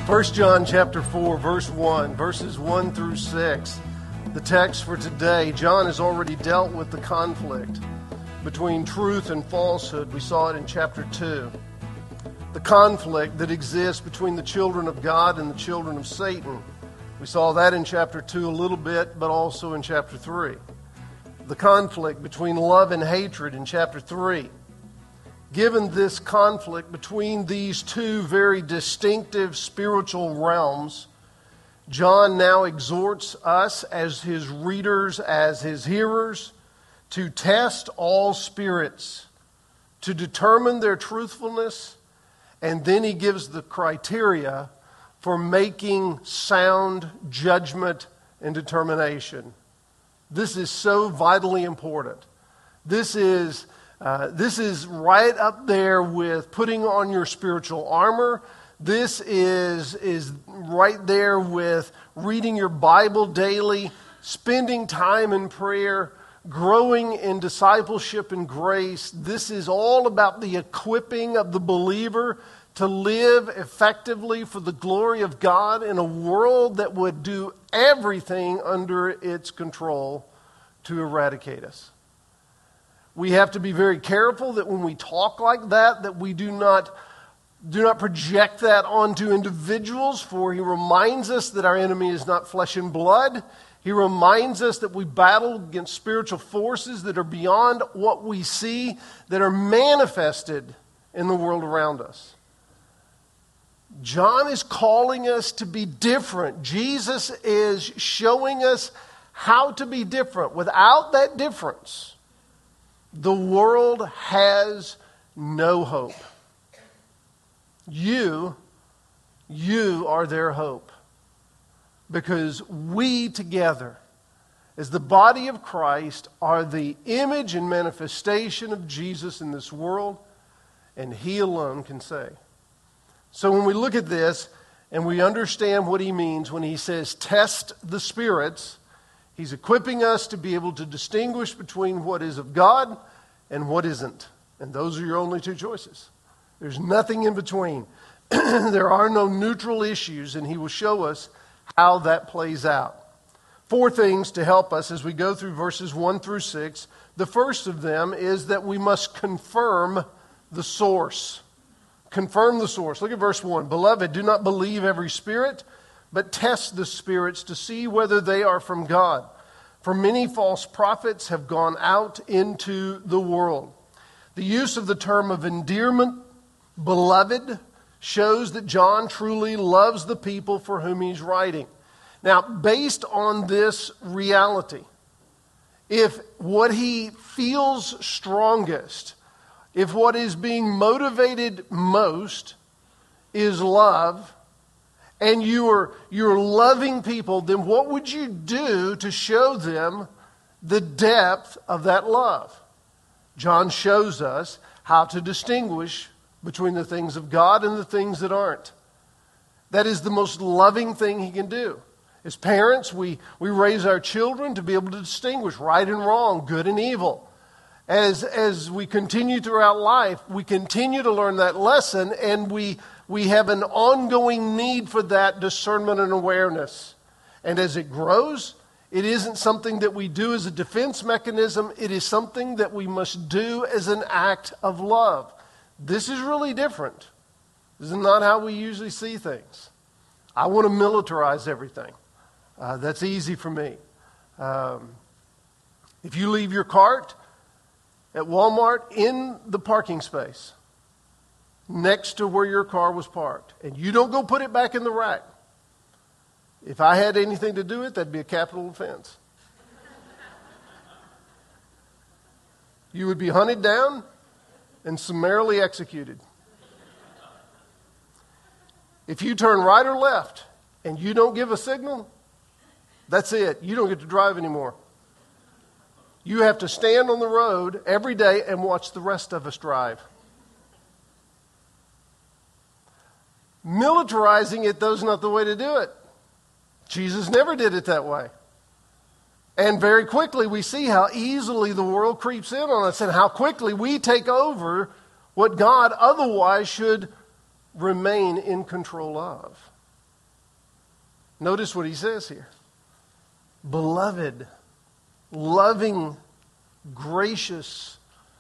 1 John chapter 4, verse 1, verses 1 through 6. The text for today, John has already dealt with the conflict between truth and falsehood. We saw it in chapter 2. The conflict that exists between the children of God and the children of Satan. We saw that in chapter 2 a little bit, but also in chapter 3. The conflict between love and hatred in chapter 3. Given this conflict between these two very distinctive spiritual realms, John now exhorts us as his readers, as his hearers, to test all spirits, to determine their truthfulness, and then he gives the criteria for making sound judgment and determination. This is so vitally important. This is right up there with putting on your spiritual armor. This is right there with reading your Bible daily, spending time in prayer, growing in discipleship and grace. This is all about the equipping of the believer to live effectively for the glory of God in a world that would do everything under its control to eradicate us. We have to be very careful that when we talk like that we do not project that onto individuals, for he reminds us that our enemy is not flesh and blood. He reminds us that we battle against spiritual forces that are beyond what we see, that are manifested in the world around us. John is calling us to be different. Jesus is showing us how to be different. Without that difference, the world has no hope. You are their hope. Because we together, as the body of Christ, are the image and manifestation of Jesus in this world, and he alone can save. So when we look at this and we understand what he means when he says test the spirits, he's equipping us to be able to distinguish between what is of God and what isn't. And those are your only two choices. There's nothing in between. There are no neutral issues, and he will show us how that plays out. 4 things to help us as we go through verses 1 through 6. The first of them is that we must confirm the source. Confirm the source. Look at verse 1. Beloved, do not believe every spirit, but test the spirits to see whether they are from God. For many false prophets have gone out into the world. The use of the term of endearment, beloved, shows that John truly loves the people for whom he's writing. Now, based on this reality, if what he feels strongest, if what is being motivated most is love, and you're loving people, then what would you do to show them the depth of that love? John shows us how to distinguish between the things of God and the things that aren't. That is the most loving thing he can do. As parents, we raise our children to be able to distinguish right and wrong, good and evil. As we continue throughout life, we continue to learn that lesson, and we have an ongoing need for that discernment and awareness. And as it grows, it isn't something that we do as a defense mechanism. It is something that we must do as an act of love. This is really different. This is not how we usually see things. I want to militarize everything. That's easy for me. If you leave your cart at Walmart in the parking space next to where your car was parked, and you don't go put it back in the rack, if I had anything to do with it, that'd be a capital offense. You would be hunted down and summarily executed. If you turn right or left and you don't give a signal, that's it. You don't get to drive anymore. You have to stand on the road every day and watch the rest of us drive. Militarizing it, though, is not the way to do it. Jesus never did it that way. And very quickly we see how easily the world creeps in on us and how quickly we take over what God otherwise should remain in control of. Notice what he says here. Beloved, loving, gracious,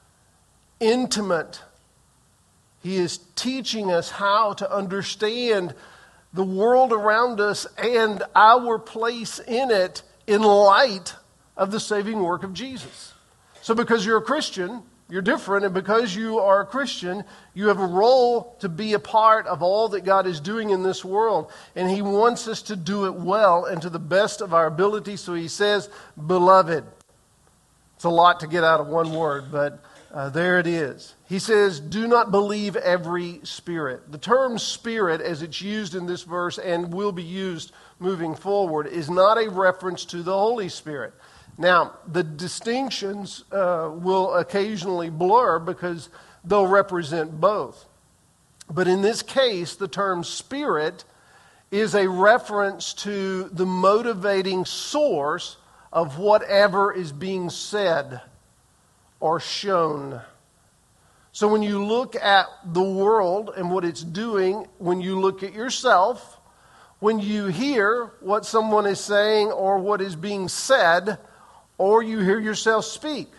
intimate. He is teaching us how to understand the world around us and our place in it in light of the saving work of Jesus. So because you're a Christian, you're different, and because you are a Christian, you have a role to be a part of all that God is doing in this world. And He wants us to do it well and to the best of our ability. So He says, beloved. It's a lot to get out of one word, but there it is. He says, do not believe every spirit. The term spirit, as it's used in this verse and will be used moving forward, is not a reference to the Holy Spirit. Now, the distinctions will occasionally blur because they'll represent both. But in this case, the term spirit is a reference to the motivating source of whatever is being said or shown. So when you look at the world and what it's doing, when you look at yourself, when you hear what someone is saying or what is being said, or you hear yourself speak,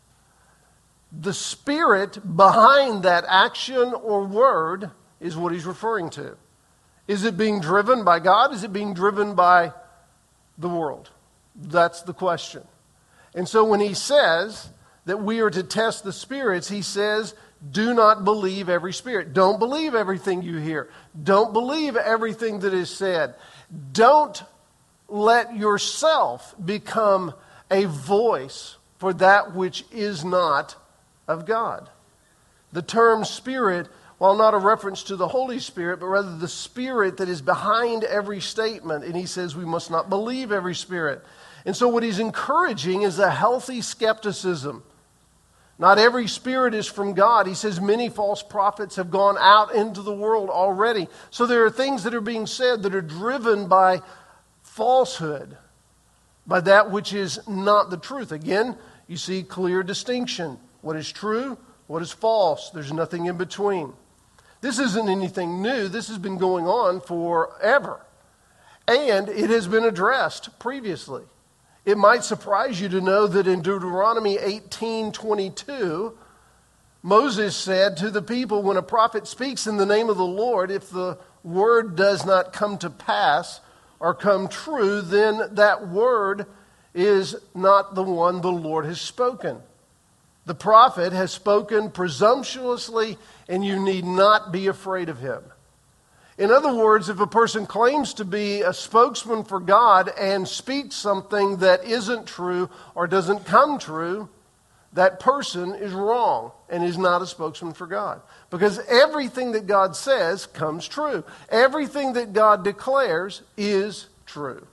the spirit behind that action or word is what he's referring to. Is it being driven by God? Is it being driven by the world? That's the question. And so when he says that we are to test the spirits, he says, do not believe every spirit. Don't believe everything you hear. Don't believe everything that is said. Don't let yourself become a voice for that which is not of God. The term spirit, while not a reference to the Holy Spirit, but rather the spirit that is behind every statement. And he says we must not believe every spirit. And so what he's encouraging is a healthy skepticism. Not every spirit is from God. He says many false prophets have gone out into the world already. So there are things that are being said that are driven by falsehood, by that which is not the truth. Again, you see clear distinction. What is true, what is false. There's nothing in between. This isn't anything new. This has been going on forever. And it has been addressed previously. It might surprise you to know that in Deuteronomy 18:22, Moses said to the people, when a prophet speaks in the name of the Lord, if the word does not come to pass or come true, then that word is not the one the Lord has spoken. The prophet has spoken presumptuously, and you need not be afraid of him. In other words, if a person claims to be a spokesman for God and speaks something that isn't true or doesn't come true, that person is wrong and is not a spokesman for God. Because everything that God says comes true. Everything that God declares is true.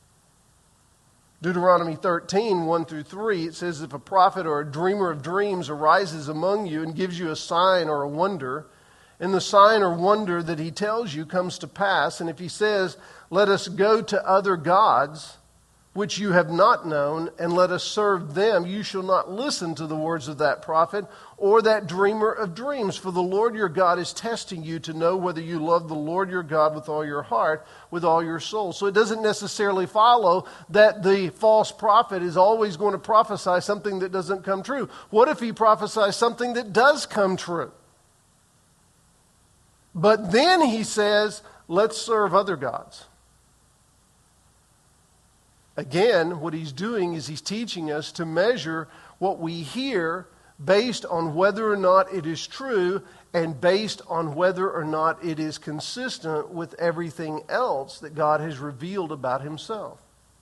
Deuteronomy 13:1-3, it says, if a prophet or a dreamer of dreams arises among you and gives you a sign or a wonder, and the sign or wonder that he tells you comes to pass, and if he says, let us go to other gods, which you have not known, and let us serve them, you shall not listen to the words of that prophet or that dreamer of dreams. For the Lord your God is testing you to know whether you love the Lord your God with all your heart, with all your soul. So it doesn't necessarily follow that the false prophet is always going to prophesy something that doesn't come true. What if he prophesies something that does come true? But then he says, let's serve other gods. Again, what he's doing is he's teaching us to measure what we hear based on whether or not it is true and based on whether or not it is consistent with everything else that God has revealed about himself.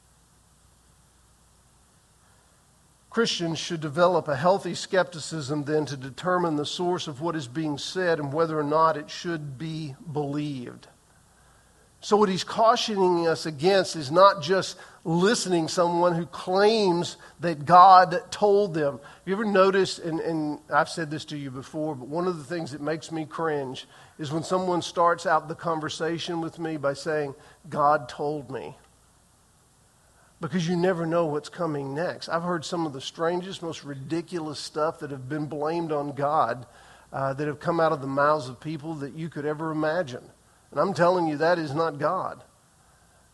Christians should develop a healthy skepticism then to determine the source of what is being said and whether or not it should be believed. So what he's cautioning us against is not just listening to someone who claims that God told them. Have you ever noticed, and I've said this to you before, but one of the things that makes me cringe is when someone starts out the conversation with me by saying, God told me. Because you never know what's coming next. I've heard some of the strangest, most ridiculous stuff that have been blamed on God that have come out of the mouths of people that you could ever imagine. And I'm telling you, that is not God.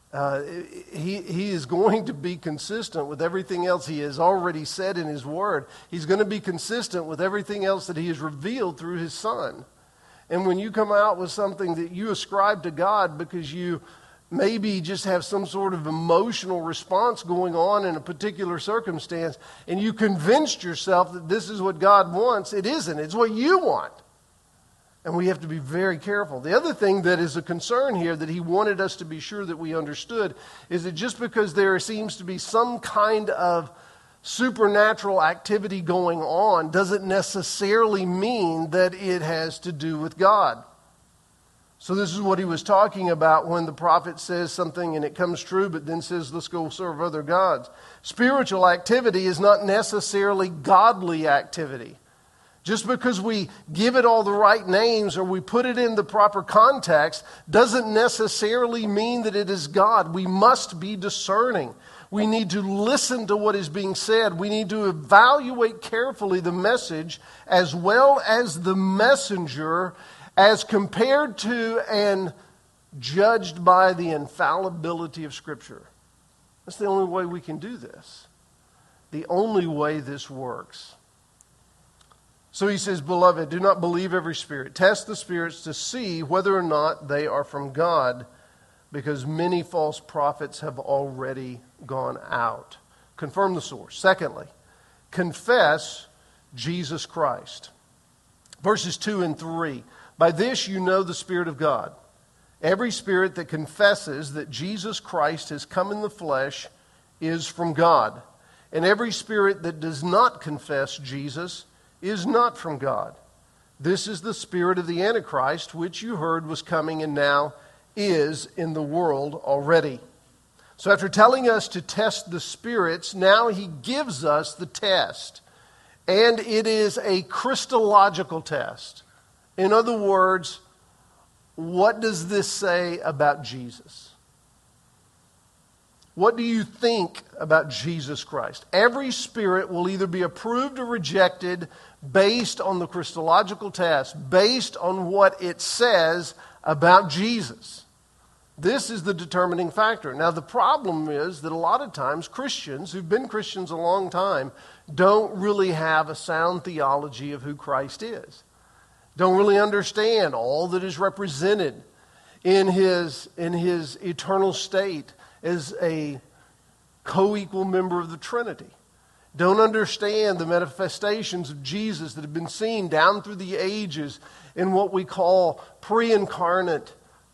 He is going to be consistent with everything else he has already said in his word. He's going to be consistent with everything else that he has revealed through his Son. And when you come out with something that you ascribe to God because you maybe just have some sort of emotional response going on in a particular circumstance, and you convinced yourself that this is what God wants, it isn't. It's what you want. And we have to be very careful. The other thing that is a concern here that he wanted us to be sure that we understood is that just because there seems to be some kind of supernatural activity going on doesn't necessarily mean that it has to do with God. So this is what he was talking about when the prophet says something and it comes true, but then says, let's go serve other gods. Spiritual activity is not necessarily godly activity. Just because we give it all the right names or we put it in the proper context doesn't necessarily mean that it is God. We must be discerning. We need to listen to what is being said. We need to evaluate carefully the message as well as the messenger as compared to and judged by the infallibility of Scripture. That's the only way we can do this. The only way this works. So he says, beloved, do not believe every spirit. Test the spirits to see whether or not they are from God, because many false prophets have already gone out. Confirm the source. Secondly, confess Jesus Christ. Verses 2 and 3. By this you know the Spirit of God. Every spirit that confesses that Jesus Christ has come in the flesh is from God. And every spirit that does not confess Jesus is not from God. This is the spirit of the Antichrist, which you heard was coming and now is in the world already. So after telling us to test the spirits, now he gives us the test. And it is a Christological test. In other words, what does this say about Jesus? What do you think about Jesus Christ? Every spirit will either be approved or rejected based on the Christological test, based on what it says about Jesus. This is the determining factor. Now, the problem is that a lot of times Christians who've been Christians a long time don't really have a sound theology of who Christ is. Don't really understand all that is represented in his eternal state as a co-equal member of the Trinity. Don't understand the manifestations of Jesus that have been seen down through the ages in what we call pre-incarnate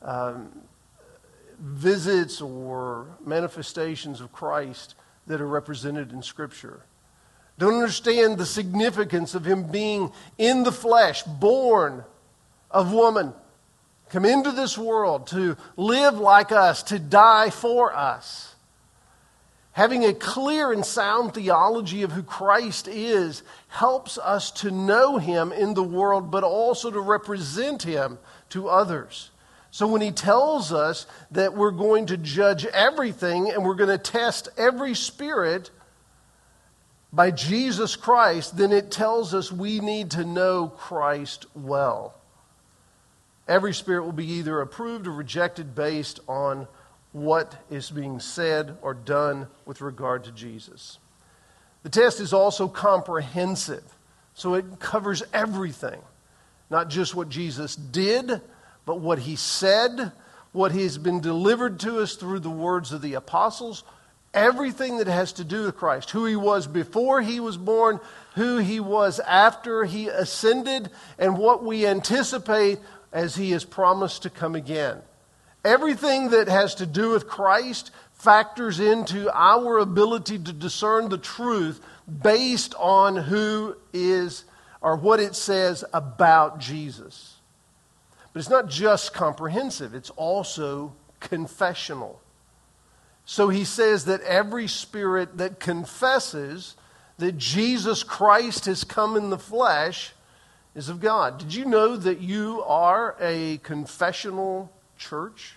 visits or manifestations of Christ that are represented in Scripture. Don't understand the significance of him being in the flesh, born of woman, come into this world to live like us, to die for us. Having a clear and sound theology of who Christ is helps us to know him in the world, but also to represent him to others. So when he tells us that we're going to judge everything and we're going to test every spirit by Jesus Christ, then it tells us we need to know Christ well. Every spirit will be either approved or rejected based on what is being said or done with regard to Jesus. The test is also comprehensive, so it covers everything. Not just what Jesus did, but what he said, what has been delivered to us through the words of the apostles, everything that has to do with Christ, who he was before he was born, who he was after he ascended, and what we anticipate as he has promised to come again. Everything that has to do with Christ factors into our ability to discern the truth based on who is or what it says about Jesus. But it's not just comprehensive, it's also confessional. So he says that every spirit that confesses that Jesus Christ has come in the flesh is of God. Did you know that you are a confessional church?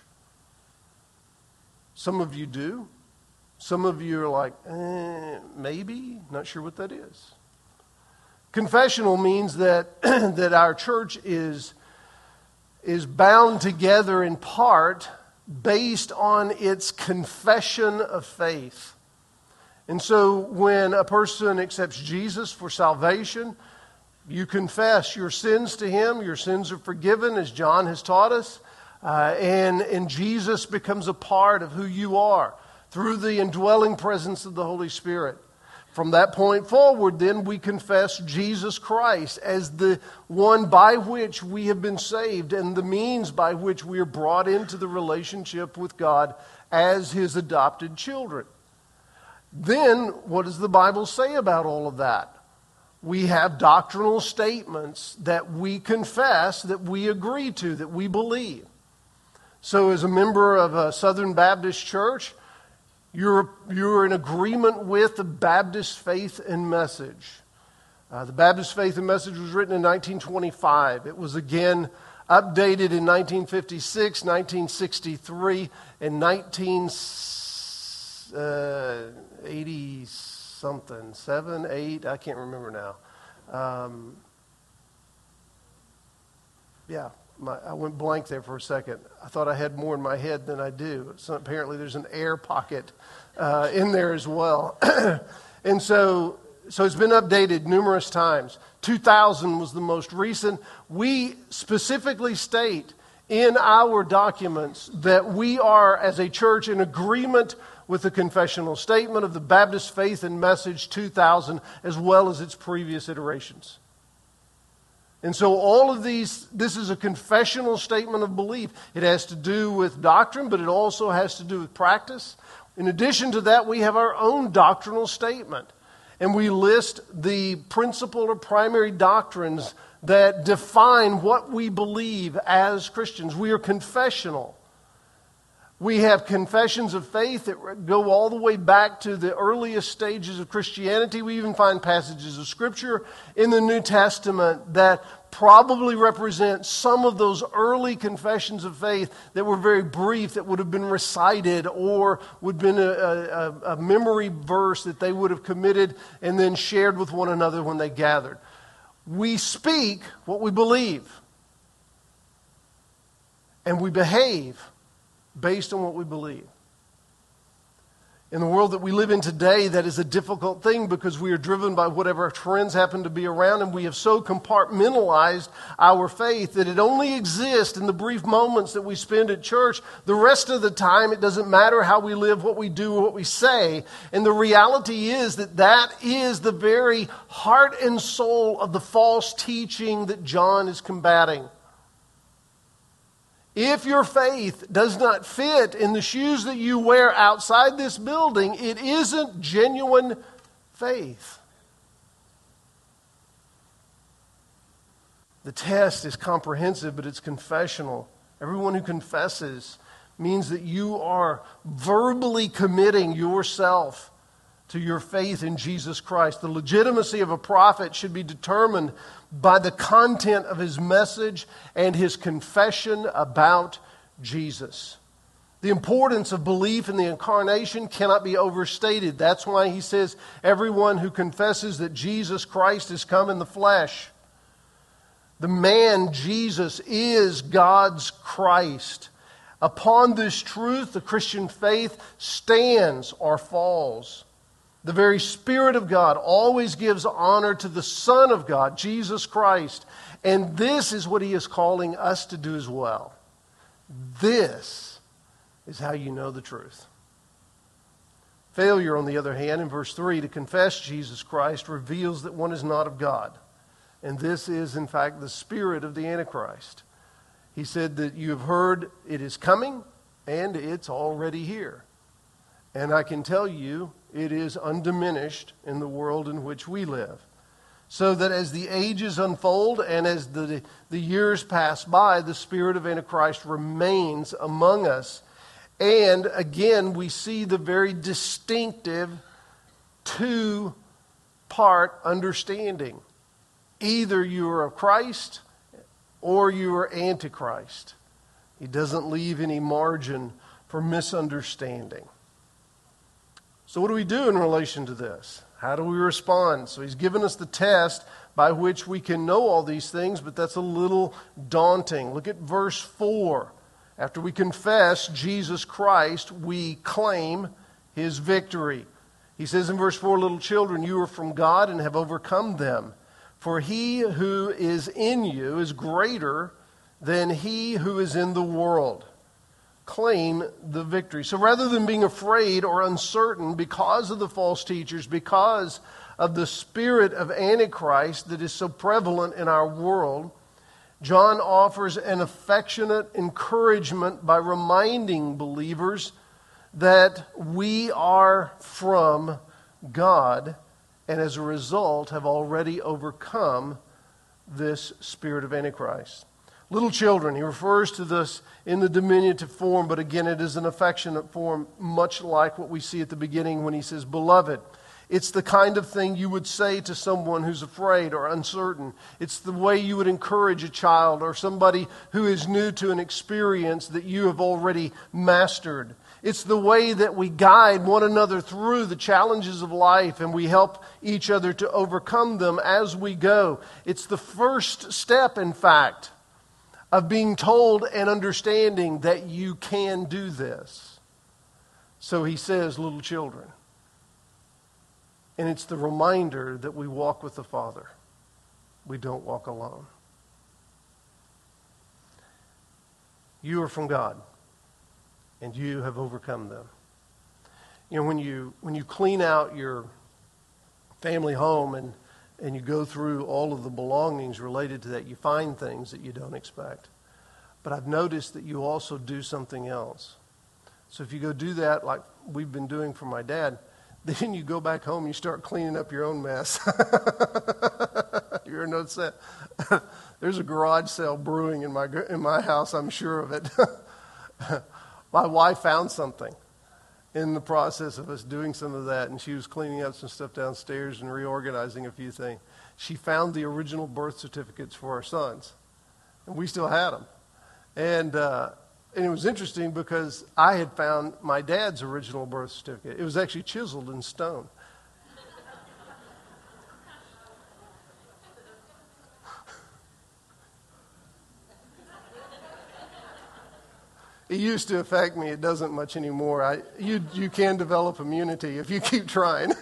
Some of you do. Some of you are like, maybe, not sure what that is. Confessional means that, that our church is bound together in part based on its confession of faith. And so when a person accepts Jesus for salvation, you confess your sins to Him. Your sins are forgiven, as John has taught us. And Jesus becomes a part of who you are through the indwelling presence of the Holy Spirit. From that point forward, then, we confess Jesus Christ as the one by which we have been saved and the means by which we are brought into the relationship with God as His adopted children. Then, what does the Bible say about all of that? We have doctrinal statements that we confess, that we agree to, that we believe. So as a member of a Southern Baptist church, you're in agreement with the Baptist Faith and Message. The Baptist Faith and Message was written in 1925. It was again updated in 1956, 1963, and 1980-something, 7, 8, I can't remember now. I went blank there for a second. I thought I had more in my head than I do. So apparently there's an air pocket in there as well. And so it's been updated numerous times. 2000 was the most recent. We specifically state in our documents that we are, as a church, in agreement with the confessional statement of the Baptist Faith and Message 2000, as well as its previous iterations. And so all of this is a confessional statement of belief. It has to do with doctrine, but it also has to do with practice. In addition to that, we have our own doctrinal statement. And we list the principal or primary doctrines that define what we believe as Christians. We are confessional. We have confessions of faith that go all the way back to the earliest stages of Christianity. We even find passages of Scripture in the New Testament that probably represent some of those early confessions of faith that were very brief, that would have been recited or would have been a memory verse that they would have committed and then shared with one another when they gathered. We speak what we believe, and we behave based on what we believe. In the world that we live in today, that is a difficult thing because we are driven by whatever trends happen to be around, and we have so compartmentalized our faith that it only exists in the brief moments that we spend at church. The rest of the time, it doesn't matter how we live, what we do, or what we say. And the reality is that is the very heart and soul of the false teaching that John is combating. If your faith does not fit in the shoes that you wear outside this building, it isn't genuine faith. The test is comprehensive, but it's confessional. Everyone who confesses means that you are verbally committing yourself to your faith in Jesus Christ. The legitimacy of a prophet should be determined by the content of his message and his confession about Jesus. The importance of belief in the incarnation cannot be overstated. That's why he says, everyone who confesses that Jesus Christ has come in the flesh. The man Jesus is God's Christ. Upon this truth, the Christian faith stands or falls. The very Spirit of God always gives honor to the Son of God, Jesus Christ. And this is what he is calling us to do as well. This is how you know the truth. Failure, on the other hand, in verse 3, to confess Jesus Christ reveals that one is not of God. And this is, in fact, the spirit of the Antichrist. He said that you have heard it is coming, and it's already here. And I can tell you, it is undiminished in the world in which we live. So that as the ages unfold and as the years pass by, the spirit of Antichrist remains among us. And again, we see the very distinctive two-part understanding. Either you are of Christ or you are Antichrist. He doesn't leave any margin for misunderstanding. So what do we do in relation to this? How do we respond? So he's given us the test by which we can know all these things, but that's a little daunting. Look at verse 4. After we confess Jesus Christ, we claim his victory. He says in verse 4, little children, you are from God and have overcome them. For he who is in you is greater than he who is in the world. Claim the victory. So rather than being afraid or uncertain because of the false teachers, because of the spirit of Antichrist that is so prevalent in our world, John offers an affectionate encouragement by reminding believers that we are from God and as a result have already overcome this spirit of Antichrist. Little children, he refers to this in the diminutive form, but again it is an affectionate form, much like what we see at the beginning when he says, beloved. It's the kind of thing you would say to someone who's afraid or uncertain. It's the way you would encourage a child or somebody who is new to an experience that you have already mastered. It's the way that we guide one another through the challenges of life and we help each other to overcome them as we go. It's the first step, in fact, of being told and understanding that you can do this. So he says, little children. And it's the reminder that we walk with the Father. We don't walk alone. You are from God, and you have overcome them. You know, when you clean out your family home and you go through all of the belongings related to that, you find things that you don't expect. But I've noticed that you also do something else. So if you go do that like we've been doing for my dad, then you go back home and you start cleaning up your own mess. You ever notice that? There's a garage sale brewing in my house, I'm sure of it. My wife found something in the process of us doing some of that, and she was cleaning up some stuff downstairs and reorganizing a few things. She found the original birth certificates for our sons, and we still had them. And it was interesting because I had found my dad's original birth certificate. It was actually chiseled in stone. It used to affect me. It doesn't much anymore. You can develop immunity if you keep trying.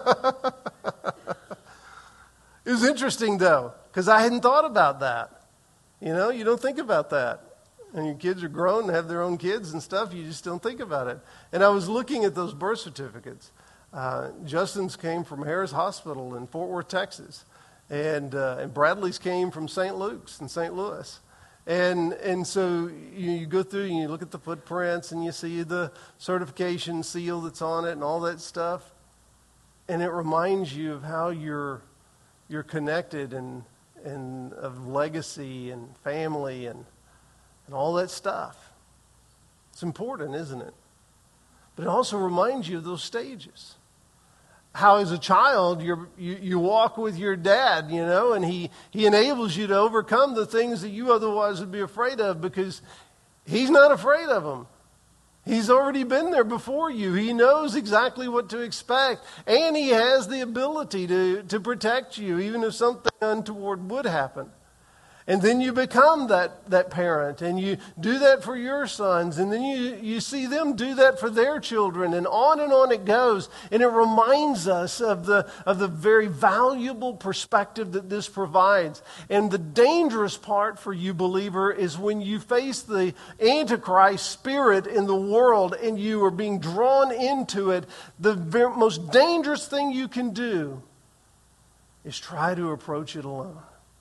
It was interesting, though, because I hadn't thought about that. You know, you don't think about that. And your kids are grown and have their own kids and stuff. You just don't think about it. And I was looking at those birth certificates. Justin's came from Harris Hospital in Fort Worth, Texas. And Bradley's came from St. Luke's in St. Louis. And so you go through and you look at the footprints and you see the certification seal that's on it and all that stuff. And it reminds you of how you're connected and of legacy and family and all that stuff. It's important, isn't it? But it also reminds you of those stages. How as a child you walk with your dad, you know, and he enables you to overcome the things that you otherwise would be afraid of because he's not afraid of them. He's already been there before you. He knows exactly what to expect. And he has the ability to protect you even if something untoward would happen. And then you become that parent, and you do that for your sons, and then you see them do that for their children, and on it goes. And it reminds us of the very valuable perspective that this provides. And the dangerous part for you, believer, is when you face the Antichrist spirit in the world, and you are being drawn into it. The most dangerous thing you can do is try to approach it alone.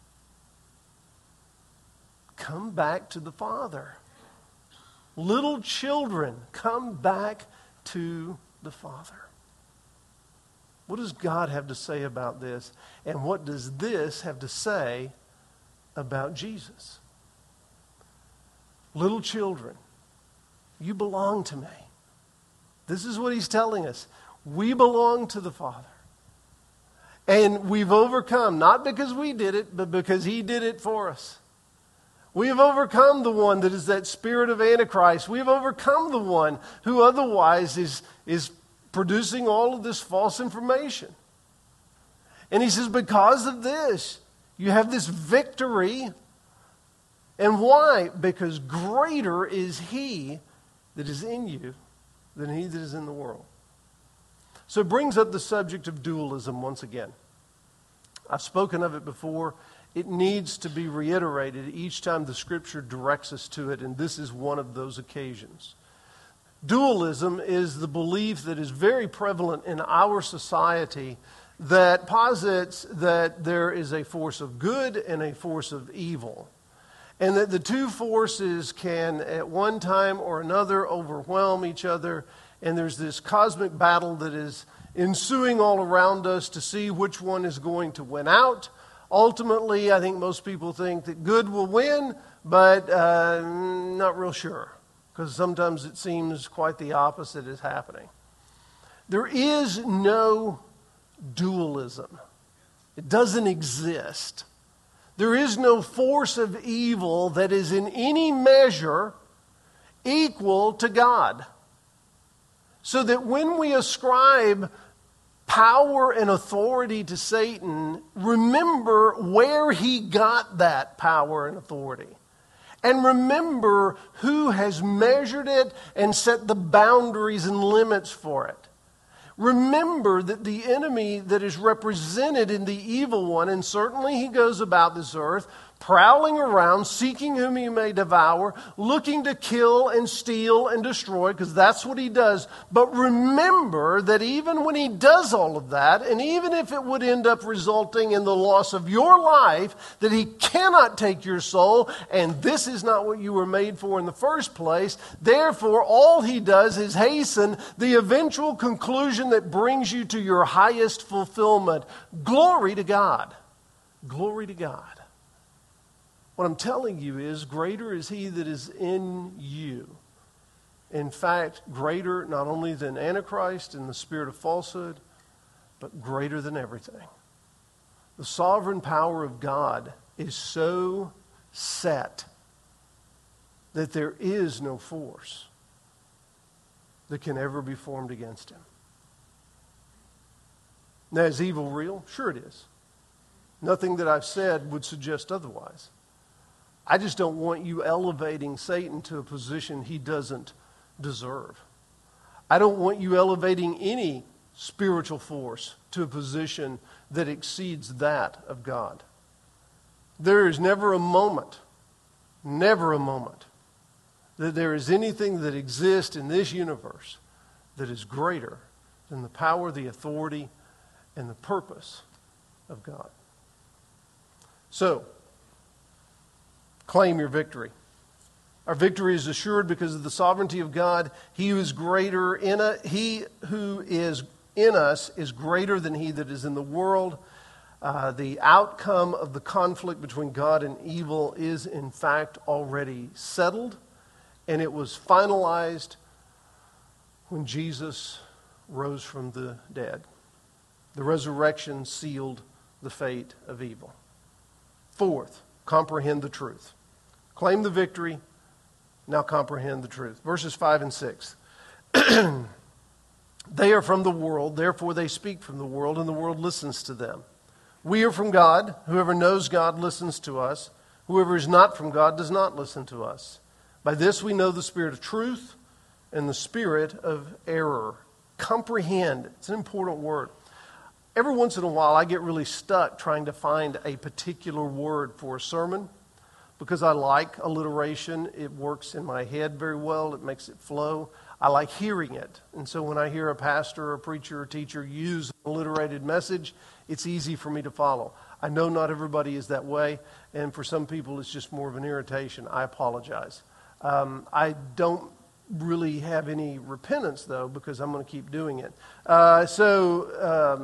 Come back to the Father. Little children, come back to the Father. What does God have to say about this? And what does this have to say about Jesus? Little children, you belong to me. This is what he's telling us. We belong to the Father. And we've overcome, not because we did it, but because he did it for us. We have overcome the one that is that spirit of Antichrist. We have overcome the one who otherwise is producing all of this false information. And he says, because of this, you have this victory And why? Because greater is he that is in you than he that is in the world. So it brings up the subject of dualism once again. I've spoken of it before. It needs to be reiterated each time the Scripture directs us to it, and this is one of those occasions. Dualism is the belief that is very prevalent in our society that posits that there is a force of good and a force of evil, and that the two forces can at one time or another overwhelm each other, and there's this cosmic battle that is ensuing all around us to see which one is going to win out. Ultimately, I think most people think that good will win, but not real sure, because sometimes it seems quite the opposite is happening. There is no dualism. It doesn't exist. There is no force of evil that is in any measure equal to God. So that when we ascribe power and authority to Satan, remember where he got that power and authority. And remember who has measured it and set the boundaries and limits for it. Remember that the enemy that is represented in the evil one, and certainly he goes about this earth, prowling around, seeking whom he may devour, looking to kill and steal and destroy, because that's what he does. But remember that even when he does all of that, and even if it would end up resulting in the loss of your life, that he cannot take your soul, and this is not what you were made for in the first place. Therefore, all he does is hasten the eventual conclusion that brings you to your highest fulfillment. Glory to God. Glory to God. What I'm telling you is, greater is he that is in you. In fact, greater not only than Antichrist and the spirit of falsehood, but greater than everything. The sovereign power of God is so set that there is no force that can ever be formed against him. Now, is evil real? Sure it is. Nothing that I've said would suggest otherwise. I just don't want you elevating Satan to a position he doesn't deserve. I don't want you elevating any spiritual force to a position that exceeds that of God. There is never a moment that there is anything that exists in this universe that is greater than the power, the authority, and the purpose of God. So, claim your victory. Our victory is assured because of the sovereignty of God. He who is in us is greater than he that is in the world. The outcome of the conflict between God and evil is in fact already settled, and it was finalized when Jesus rose from the dead. The resurrection sealed the fate of evil. Fourth, comprehend the truth. Claim the victory, now comprehend the truth. Verses 5 and 6. They are from the world, therefore they speak from the world, and the world listens to them. We are from God. Whoever knows God listens to us. Whoever is not from God does not listen to us. By this we know the spirit of truth and the spirit of error. Comprehend. It's an important word. Every once in a while I get really stuck trying to find a particular word for a sermon, because I like alliteration. It works in my head very well. It makes it flow. I like hearing it. And so when I hear a pastor or a preacher or teacher use an alliterated message, it's easy for me to follow. I know not everybody is that way, and for some people it's just more of an irritation. I apologize. I don't really have any repentance, though, because I'm going to keep doing it. So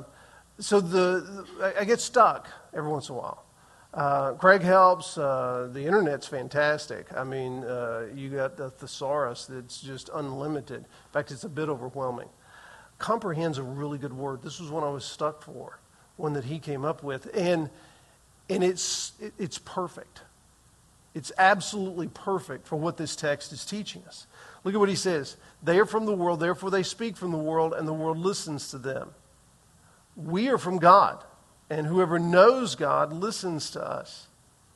I get stuck every once in a while. Craig helps. The internet's fantastic. I mean, you got the thesaurus that's just unlimited. In fact, it's a bit overwhelming. Comprehend's a really good word. This was one I was stuck for, one that he came up with, and it's perfect. It's absolutely perfect for what this text is teaching us. Look at what he says. They are from the world, therefore they speak from the world, and the world listens to them. We are from God. And whoever knows God listens to us.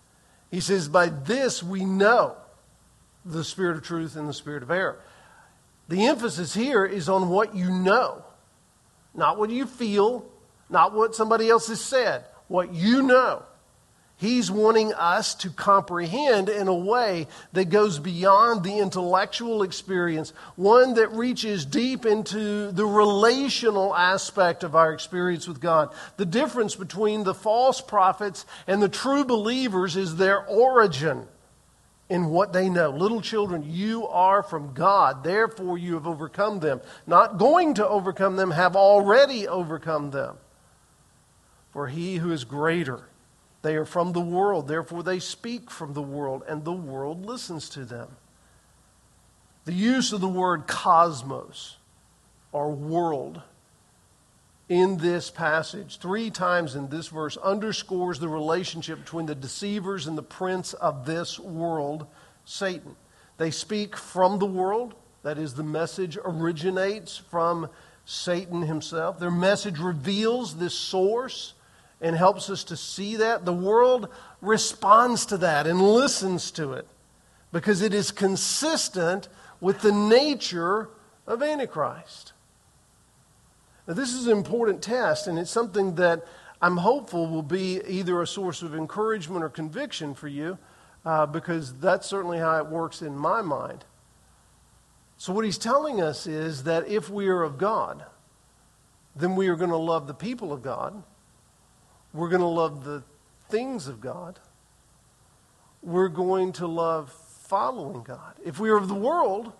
He says, by this we know the spirit of truth and the spirit of error. The emphasis here is on what you know, not what you feel, not what somebody else has said, what you know. He's wanting us to comprehend in a way that goes beyond the intellectual experience, one that reaches deep into the relational aspect of our experience with God. The difference between the false prophets and the true believers is their origin in what they know. Little children, you are from God, therefore you have overcome them. Not going to overcome them, have already overcome them. For he who is greater, they are from the world, therefore they speak from the world, and the world listens to them. The use of the word cosmos, or world, in this passage, 3 times in this verse, underscores the relationship between the deceivers and the prince of this world, Satan. They speak from the world, that is, the message originates from Satan himself. Their message reveals this source and helps us to see that. The world responds to that and listens to it because it is consistent with the nature of Antichrist. Now, this is an important test, and it's something that I'm hopeful will be either a source of encouragement or conviction for you, because that's certainly how it works in my mind. So what he's telling us is that if we are of God, then we are going to love the people of God. We're going to love the things of God. We're going to love following God. If we are of the world,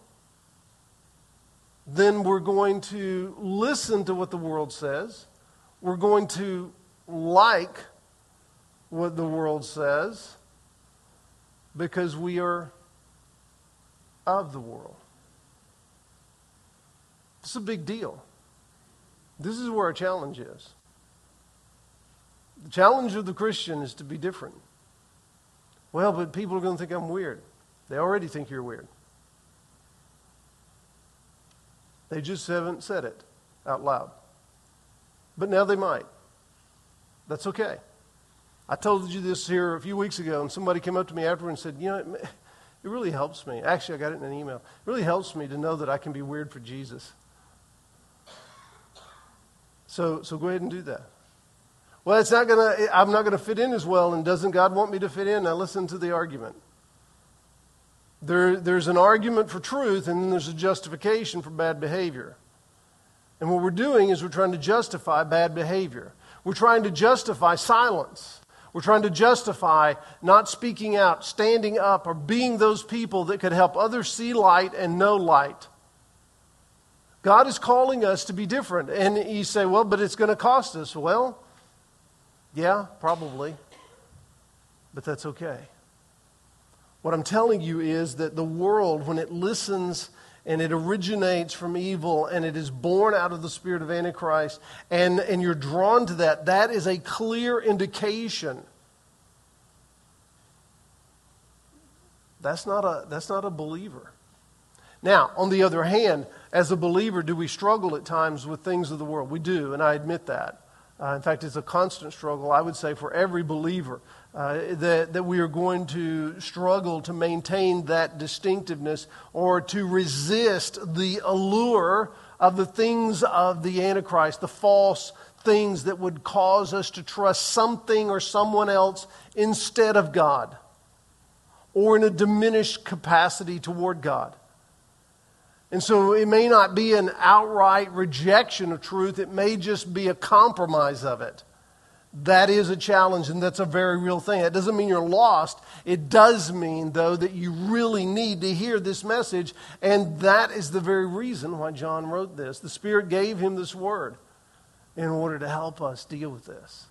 then we're going to listen to what the world says. We're going to like what the world says because we are of the world. This is a big deal. This is where our challenge is. The challenge of the Christian is to be different. Well, but people are going to think I'm weird. They already think you're weird. They just haven't said it out loud. But now they might. That's okay. I told you this here a few weeks ago, and somebody came up to me afterward and said, you know, it really helps me. Actually, I got it in an email. It really helps me to know that I can be weird for Jesus. So go ahead and do that. Well, I'm not gonna fit in as well, and doesn't God want me to fit in? Now listen to the argument. There's an argument for truth, and then there's a justification for bad behavior. And what we're doing is we're trying to justify bad behavior. We're trying to justify silence. We're trying to justify not speaking out, standing up, or being those people that could help others see light and know light. God is calling us to be different. And you say, well, but it's going to cost us. Well, yeah, probably. But that's okay. What I'm telling you is that the world, when it listens and it originates from evil and it is born out of the spirit of Antichrist, and you're drawn to that, that is a clear indication. That's not a believer. Now, on the other hand, as a believer, do we struggle at times with things of the world? We do, and I admit that. In fact, it's a constant struggle, I would say, for every believer, that we are going to struggle to maintain that distinctiveness or to resist the allure of the things of the Antichrist, the false things that would cause us to trust something or someone else instead of God, or in a diminished capacity toward God. And so it may not be an outright rejection of truth. It may just be a compromise of it. That is a challenge, and that's a very real thing. It doesn't mean you're lost. It does mean, though, that you really need to hear this message, and that is the very reason why John wrote this. The Spirit gave him this word in order to help us deal with this.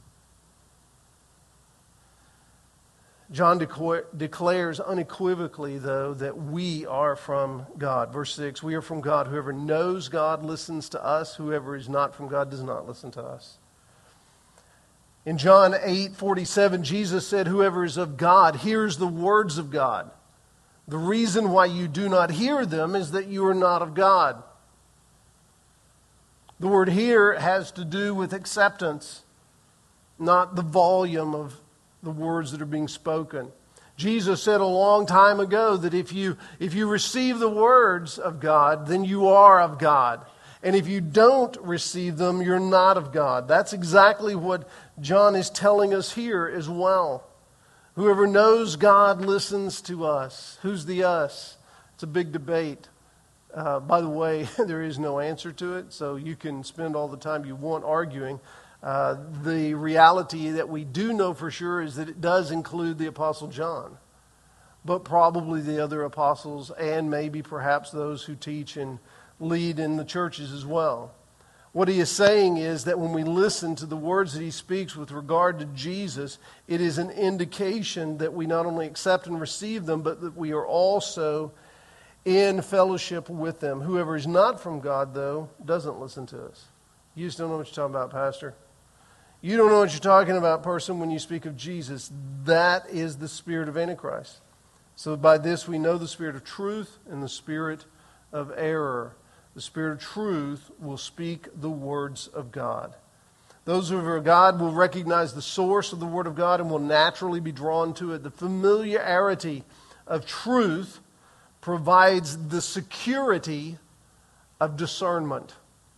John declares unequivocally, though, that we are from God. Verse 6, we are from God. Whoever knows God listens to us. Whoever is not from God does not listen to us. In John 8:47, Jesus said, whoever is of God hears the words of God. The reason why you do not hear them is that you are not of God. The word "hear" has to do with acceptance, not the volume of the words that are being spoken. Jesus said a long time ago that if you receive the words of God, then you are of God. And if you don't receive them, you're not of God. That's exactly what John is telling us here as well. Whoever knows God listens to us. Who's the us? It's a big debate. By the way, there is no answer to it, so you can spend all the time you want arguing. The reality that we do know for sure is that it does include the Apostle John, but probably the other apostles and maybe perhaps those who teach and lead in the churches as well. What he is saying is that when we listen to the words that he speaks with regard to Jesus, it is an indication that we not only accept and receive them, but that we are also in fellowship with them. Whoever is not from God, though, doesn't listen to us. You just don't know what you're talking about, Pastor. You don't know what you're talking about, person, when you speak of Jesus. That is the spirit of Antichrist. So by this we know the spirit of truth and the spirit of error. The spirit of truth will speak the words of God. Those who are God will recognize the source of the word of God and will naturally be drawn to it. The familiarity of truth provides the security of discernment.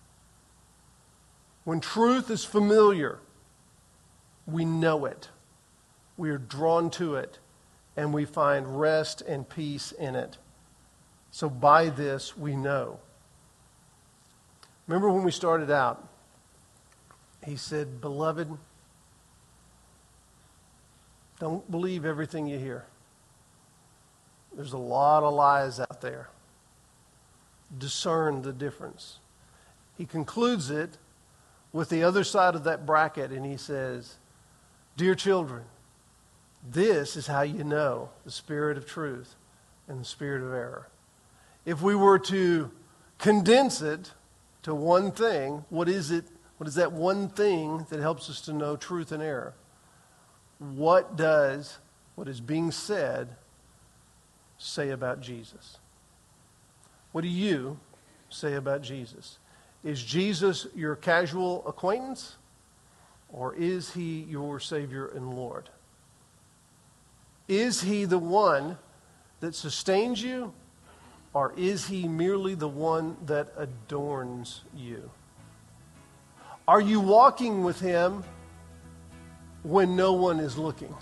When truth is familiar, we know it. We are drawn to it, and we find rest and peace in it. So by this we know. Remember when we started out, he said, "Beloved, don't believe everything you hear. There's a lot of lies out there. Discern the difference." He concludes it with the other side of that bracket, and he says, "Dear children, this is how you know the spirit of truth and the spirit of error." If we were to condense it to one thing, what is it? What is that one thing that helps us to know truth and error? What does what is being said say about Jesus? What do you say about Jesus? Is Jesus your casual acquaintance, or is he your Savior and Lord? Is he the one that sustains you, or is he merely the one that adorns you? Are you walking with him when no one is looking?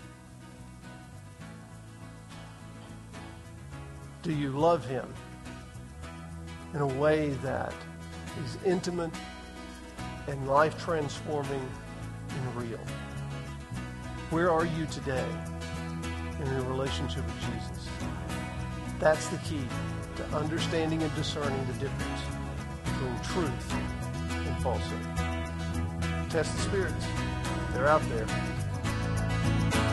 Do you love him in a way that is intimate and life-transforming and real? Where are you today in your relationship with Jesus? That's the key to understanding and discerning the difference between truth and falsehood. Test the spirits. They're out there.